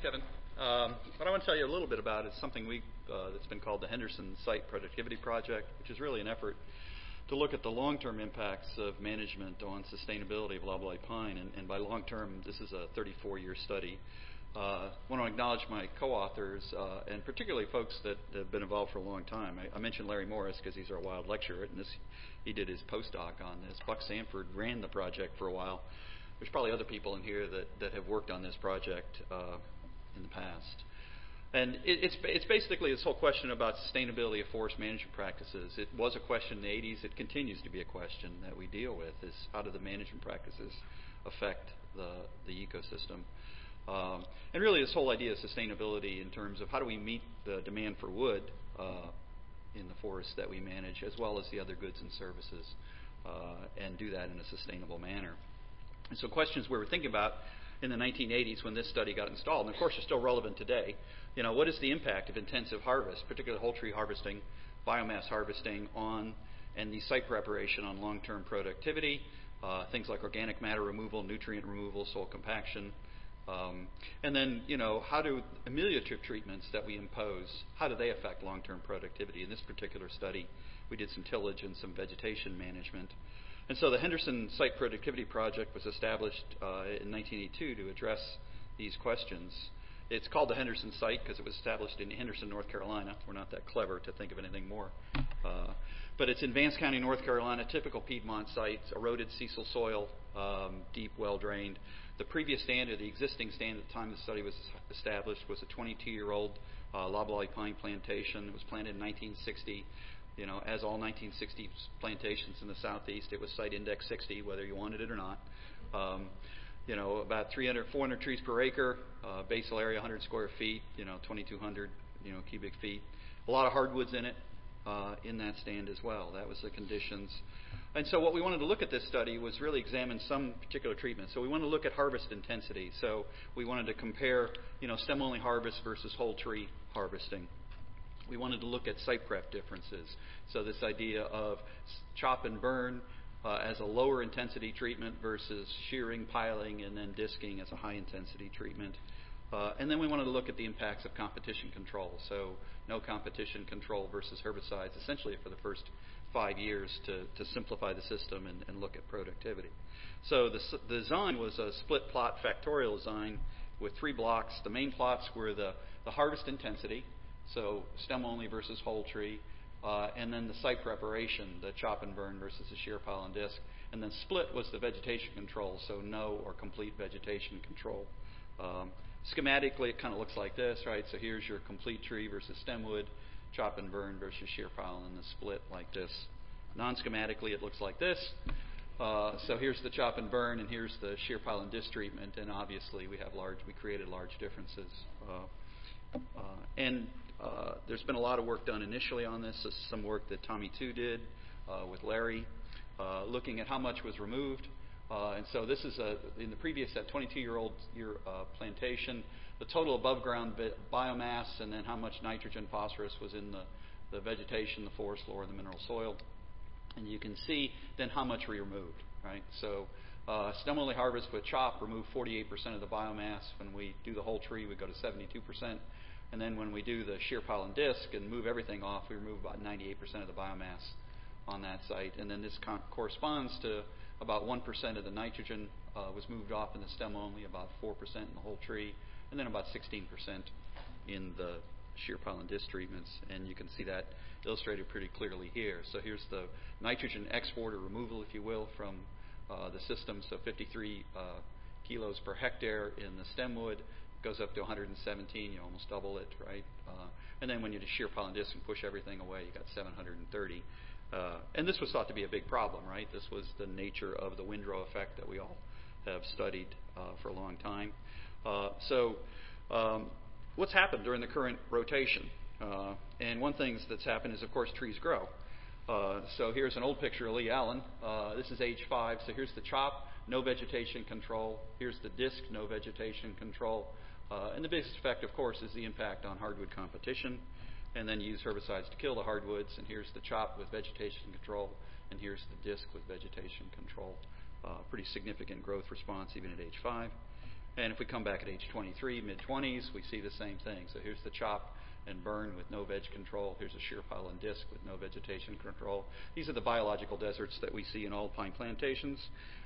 Kevin. What I want to tell you a little bit about is something that's been called the Henderson Site Productivity Project, which is really an effort to look at the long-term impacts of management on sustainability of loblolly pine. And by long-term, this is a 34-year study. I want to acknowledge my co-authors, and particularly folks that have been involved for a long time. I mentioned Larry Morris because he's our wild lecturer, and he did his postdoc on this. Buck Sanford ran the project for a while. There's probably other people in here that have worked on this project in the past. And it's basically this whole question about sustainability of forest management practices. It was a question in the 80s. It continues to be a question that we deal with, is how do the management practices affect the ecosystem? And really this whole idea of sustainability in terms of how do we meet the demand for wood in the forests that we manage, as well as the other goods and services, and do that in a sustainable manner. And so questions we were thinking about in the 1980s when this study got installed, and of course are still relevant today. You know, what is the impact of intensive harvest, particularly whole tree harvesting, biomass harvesting on, and the site preparation on long-term productivity, things like organic matter removal, nutrient removal, soil compaction, and then, you know, how do ameliorative treatments that we impose, how do they affect long-term productivity? In this particular study, we did some tillage and some vegetation management. And so the Henderson Site Productivity Project was established in 1982 to address these questions. It's called the Henderson Site because it was established in Henderson, North Carolina. We're not that clever to think of anything more. But it's in Vance County, North Carolina, typical Piedmont site, eroded Cecil soil, deep, well-drained. The previous standard, the existing standard at the time the study was established, was a 22-year-old loblolly pine plantation. It was planted in 1960. You know, as all 1960s plantations in the southeast, it was site index 60, whether you wanted it or not. You know, about 300, 400 trees per acre, basal area 100 square feet, you know, 2,200, you know, cubic feet. A lot of hardwoods in it, in that stand as well. That was the conditions. And so what we wanted to look at this study was really examine some particular treatment. So we wanted to look at harvest intensity. So we wanted to compare, you know, stem-only harvest versus whole tree harvesting. We wanted to look at site prep differences. So this idea of chop and burn as a lower intensity treatment versus shearing, piling, and then disking as a high intensity treatment. And then we wanted to look at the impacts of competition control. So no competition control versus herbicides, essentially for the first 5 years to simplify the system and look at productivity. So the design was a split plot factorial design with 3 blocks. The main plots were the harvest intensity, so stem only versus whole tree, and then the site preparation, the chop and burn versus the shear, pile, and disc. And then split was the vegetation control, so no or complete vegetation control. Schematically, it kind of looks like this, right? So here's your complete tree versus stem wood, chop and burn versus shear pile, and the split like this. Non-schematically, it looks like this. So here's the chop and burn, and here's the shear pile and disc treatment, and obviously we created large differences. There's been a lot of work done initially on this. This is some work that Tommy Tu did with Larry, looking at how much was removed. And so this is in the previous, that 22-year-old plantation, the total above ground biomass, and then how much nitrogen, phosphorus was in the vegetation, the forest floor, the mineral soil. And you can see then how much we removed, right? So stem-only harvest with chop removed 48% of the biomass. When we do the whole tree, we go to 72%. And then when we do the shear pile and disc and move everything off, we remove about 98% of the biomass on that site. And then this corresponds to about 1% of the nitrogen was moved off in the stem only, about 4% in the whole tree, and then about 16% in the shear pile and disc treatments. And you can see that illustrated pretty clearly here. So here's the nitrogen export or removal, if you will, from the system. So 53 kilos per hectare in the stem wood. Goes up to 117, you almost double it, right? And then when you do shear pile and disc and push everything away, you got 730. And this was thought to be a big problem, right? This was the nature of the windrow effect that we all have studied for a long time. So what's happened during the current rotation? And one thing that's happened is, of course, trees grow. So here's an old picture of Lee Allen. This is age 5. So here's the chop, no vegetation control. Here's the disc, no vegetation control. And the biggest effect, of course, is the impact on hardwood competition. And then you use herbicides to kill the hardwoods. And here's the chop with vegetation control. And here's the disc with vegetation control. Pretty significant growth response even at age 5. And if we come back at age 23, mid-20s, we see the same thing. So here's the chop and burn with no veg control. Here's a shear pile and disc with no vegetation control. These are the biological deserts that we see in all pine plantations.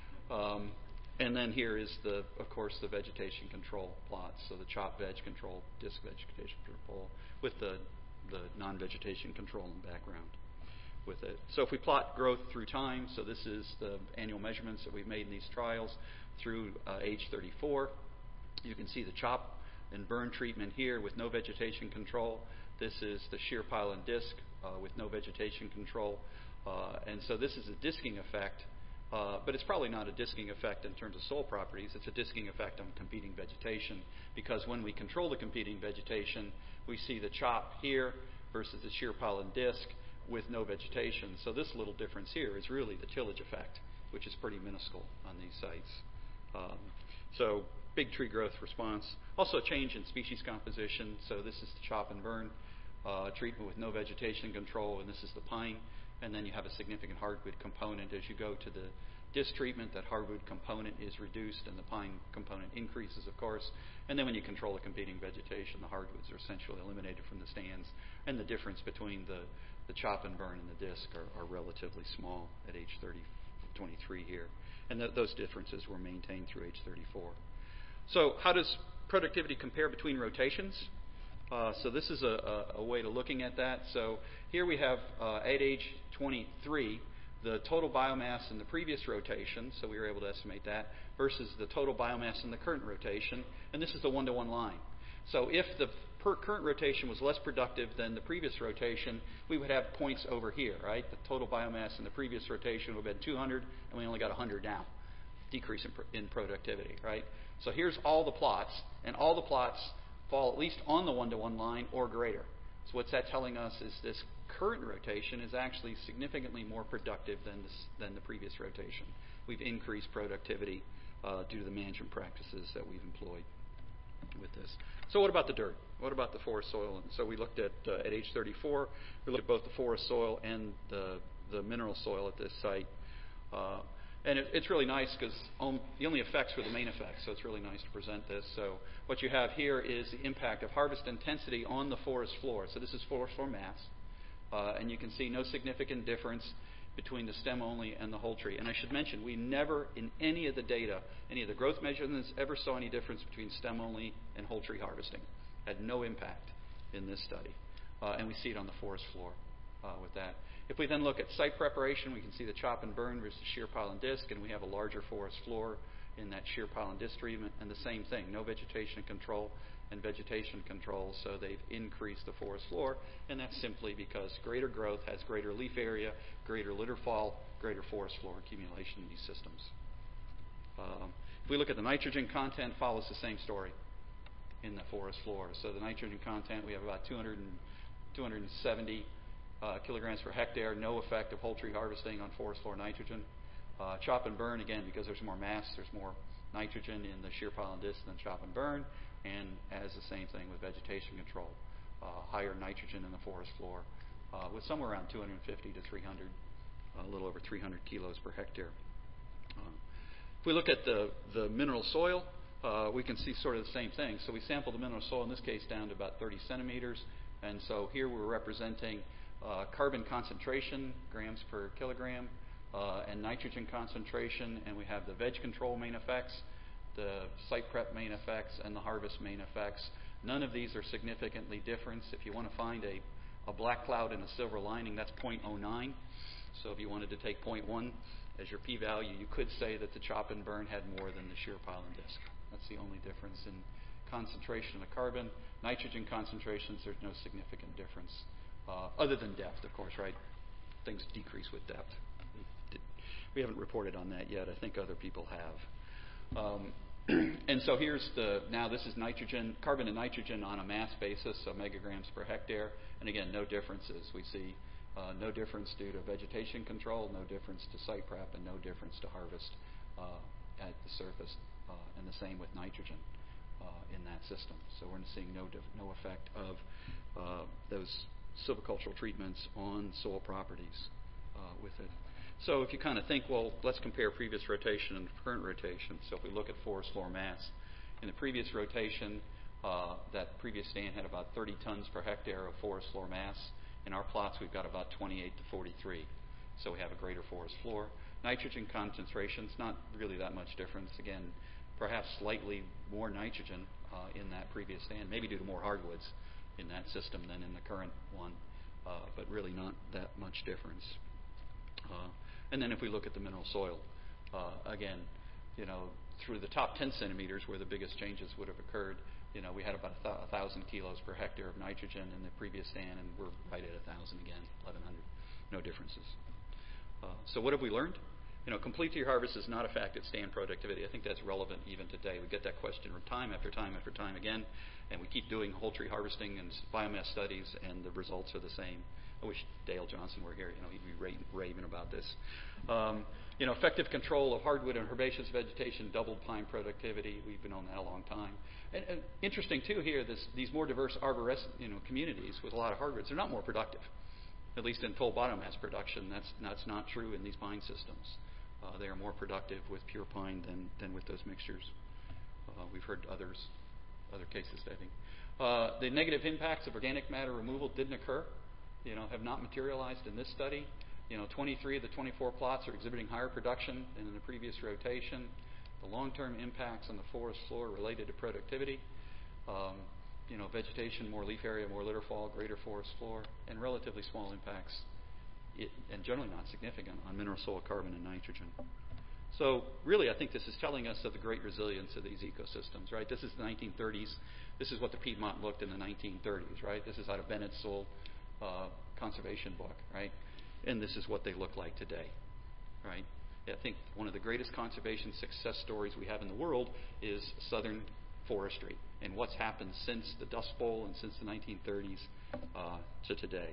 And then here is, of course, the vegetation control plots. So the chop veg control, disc vegetation control, with the non-vegetation control in the background with it. So if we plot growth through time, so this is the annual measurements that we've made in these trials through age 34. You can see the chop and burn treatment here with no vegetation control. This is the shear pile and disc with no vegetation control. And so this is a disking effect. But it's probably not a disking effect in terms of soil properties. It's a disking effect on competing vegetation, because when we control the competing vegetation, we see the chop here versus the shear pile and disc with no vegetation. So this little difference here is really the tillage effect, which is pretty minuscule on these sites. So big tree growth response. Also a change in species composition. So this is the chop and burn treatment with no vegetation control, and this is the pine. And then you have a significant hardwood component. As you go to the disc treatment, that hardwood component is reduced and the pine component increases, of course. And then when you control the competing vegetation, the hardwoods are essentially eliminated from the stands. And the difference between the chop and burn and the disc are relatively small at age 23 here. And those differences were maintained through age 34. So how does productivity compare between rotations? So this is a way to looking at that. So here we have, at age 23, the total biomass in the previous rotation, so we were able to estimate that, versus the total biomass in the current rotation, and this is the one-to-one line. So if the current rotation was less productive than the previous rotation, we would have points over here, right? The total biomass in the previous rotation would have been 200, and we only got 100 now. Decrease in productivity, right? So here's all the plots, and all the plots fall at least on the one-to-one line or greater. So what's that telling us is this current rotation is actually significantly more productive than the previous rotation. We've increased productivity due to the management practices that we've employed with this. So what about the dirt? What about the forest soil? And so we looked at age 34, we looked at both the forest soil and the mineral soil at this site. And it's really nice because the only effects were the main effects, so it's really nice to present this. So what you have here is the impact of harvest intensity on the forest floor. So this is forest floor mass. And you can see no significant difference between the stem only and the whole tree. And I should mention, we never, in any of the data, any of the growth measurements, ever saw any difference between stem only and whole tree harvesting. Had no impact in this study. And we see it on the forest floor with that. If we then look at site preparation, we can see the chop and burn versus shear pile and disc, and we have a larger forest floor in that shear pile and disc treatment, and the same thing, no vegetation control and vegetation control, so they've increased the forest floor, and that's simply because greater growth has greater leaf area, greater litter fall, greater forest floor accumulation in these systems. If we look at the nitrogen content, follows the same story in the forest floor. So the nitrogen content, we have about 270 kilograms per hectare, no effect of whole tree harvesting on forest floor nitrogen. Chop and burn, again, because there's more mass, there's more nitrogen in the shear pile and disc than chop and burn, and as the same thing with vegetation control. Higher nitrogen in the forest floor with somewhere around 250 to 300, a little over 300 kilos per hectare. If we look at the mineral soil, we can see sort of the same thing. So we sampled the mineral soil, in this case, down to about 30 centimeters. And so here we're representing carbon concentration, grams per kilogram, and nitrogen concentration. And we have the veg control main effects, the site prep main effects, and the harvest main effects. None of these are significantly different. If you want to find a black cloud in a silver lining, that's 0.09. So if you wanted to take 0.1 as your p-value, you could say that the chop and burn had more than the shear pile and disc. That's the only difference in concentration of carbon. Nitrogen concentrations, there's no significant difference, other than depth, of course, right? Things decrease with depth. We haven't reported on that yet. I think other people have. And so here's now this is nitrogen, carbon and nitrogen on a mass basis, so megagrams per hectare. And again, no differences. We see no difference due to vegetation control, no difference to site prep, and no difference to harvest at the surface, and the same with nitrogen in that system. So we're seeing no effect of those silvicultural treatments on soil properties with it. So if you kind of think, well, let's compare previous rotation and current rotation. So if we look at forest floor mass, In the previous rotation, that previous stand had about 30 tons per hectare of forest floor mass. In our plots, we've got about 28 to 43. So we have a greater forest floor. Nitrogen concentrations, not really that much difference. Again, perhaps slightly more nitrogen in that previous stand, maybe due to more hardwoods in that system than in the current one, but really not that much difference. And then if we look at the mineral soil, again, through the top 10 centimeters where the biggest changes would have occurred, we had about 1,000 kilos per hectare of nitrogen in the previous stand, and we're right at 1,000 again, 1,100. No differences. So what have we learned? Complete year harvest is not a fact at stand productivity. I think that's relevant even today. We get that question time after time after time again, and we keep doing whole tree harvesting and biomass studies, and the results are the same. I wish Dale Johnson were here. He'd be raving about this. Effective control of hardwood and herbaceous vegetation doubled pine productivity. We've been on that a long time. And interesting too here, these more diverse arborescent communities with a lot of hardwoods, they're not more productive. At least in full biomass production, that's not true in these pine systems. They are more productive with pure pine than with those mixtures. We've heard other cases, I think. The negative impacts of organic matter removal didn't occur, have not materialized in this study. 23 of the 24 plots are exhibiting higher production than in the previous rotation. The long-term impacts on the forest floor related to productivity. Vegetation, more leaf area, more litter fall, greater forest floor, and relatively small impacts, and generally not significant, on mineral soil, carbon, and nitrogen. So really, I think this is telling us of the great resilience of these ecosystems, right? This is the 1930s. This is what the Piedmont looked in the 1930s, right? This is out of Bennett's Soil Conservation book, right? And this is what they look like today, right? I think one of the greatest conservation success stories we have in the world is southern forestry and what's happened since the Dust Bowl and since the 1930s to today.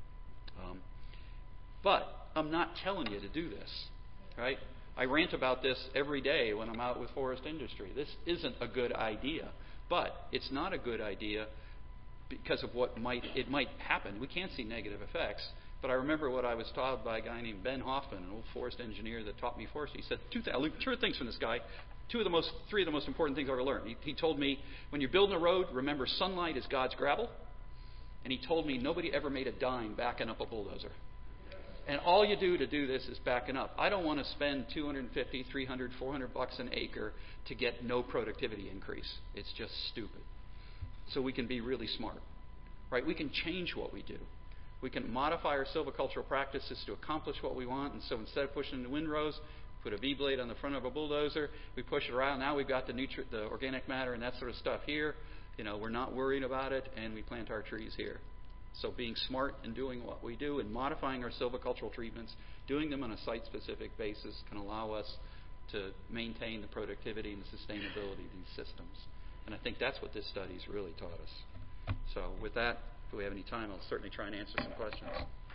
But I'm not telling you to do this, right? I rant about this every day when I'm out with forest industry. This isn't a good idea, but it's not a good idea because of what might happen. We can't see negative effects, but I remember what I was taught by a guy named Ben Hoffman, an old forest engineer that taught me forestry. He said, I learned two things from this guy. Three of the most important things I ever learned. He told me, when you're building a road, remember sunlight is God's gravel. And he told me nobody ever made a dime backing up a bulldozer. And all you do to do this is backing up. I don't want to spend $250, $300, $400 an acre to get no productivity increase. It's just stupid. So we can be really smart, right? We can change what we do. We can modify our silvicultural practices to accomplish what we want. And so instead of pushing the windrows, put a V-blade on the front of a bulldozer, we push it around. Now we've got the organic matter and that sort of stuff here. We're not worried about it, and we plant our trees here. So being smart and doing what we do and modifying our silvicultural treatments, doing them on a site-specific basis, can allow us to maintain the productivity and the sustainability of these systems. And I think that's what this study's really taught us. So with that, if we have any time, I'll certainly try and answer some questions.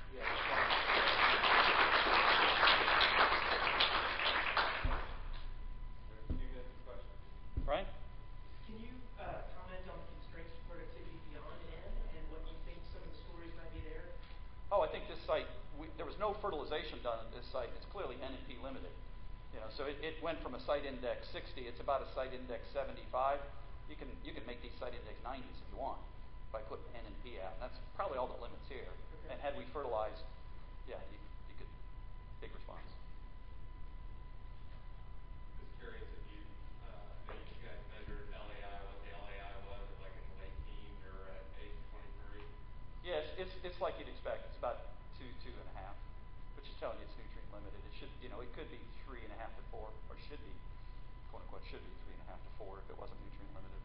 Right? Can you comment on the constraints to productivity beyond N and what you think some of the stories might be there? Oh, I think this site, there was no fertilization done at this site. It's clearly N and P limited. So it went from a site index 60. It's about a site index 75. You can make these site index 90s if you want by putting N and P out. And that's probably all the limits here. Okay. And had we fertilized, you could big response. Just curious if you guys measured LAI, what the LAI was, like in the late teens or at age 23? Yes, it's like you'd expect. It's about 2.5, which is telling you it's nutrient limited. It should, it could be 3.5 to 4, or should be, quote unquote, should be 3.5 to 4 if it wasn't nutrient limited.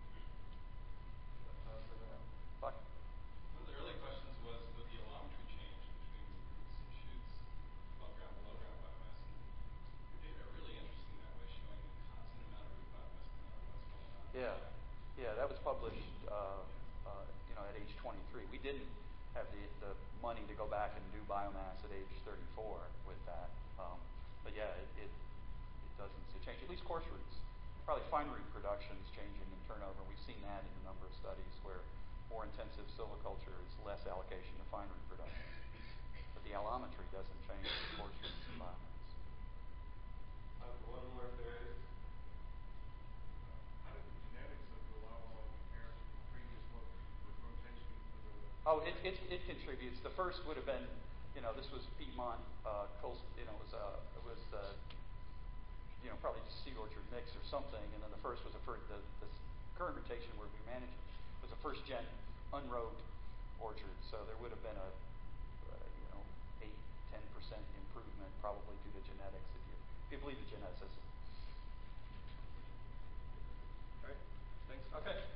Fuck. One of the early questions was with the allometry change between roots and shoots, above ground, below ground biomass. And your data are really interesting that way, showing a constant amount of root biomass no matter what's going on. Yeah, that was published, at age 23. We didn't have the money to go back and do biomass at age 34 with that. But yeah, it doesn't change, at least coarse roots. Probably fine root production is changing in turnover. We've seen that in a number of studies where more intensive silviculture is less allocation to fine root production. But the allometry doesn't change the coarse roots and biomass. One more if there is. How did Oh, it contributes. The first would have been, this was Piedmont, it was probably just seed orchard mix or something, and then the first was the current rotation where we manage it was a first gen unrobed orchard, so there would have been a 8-10% improvement probably due to genetics if you believe the geneticists. All right. Thanks. Okay.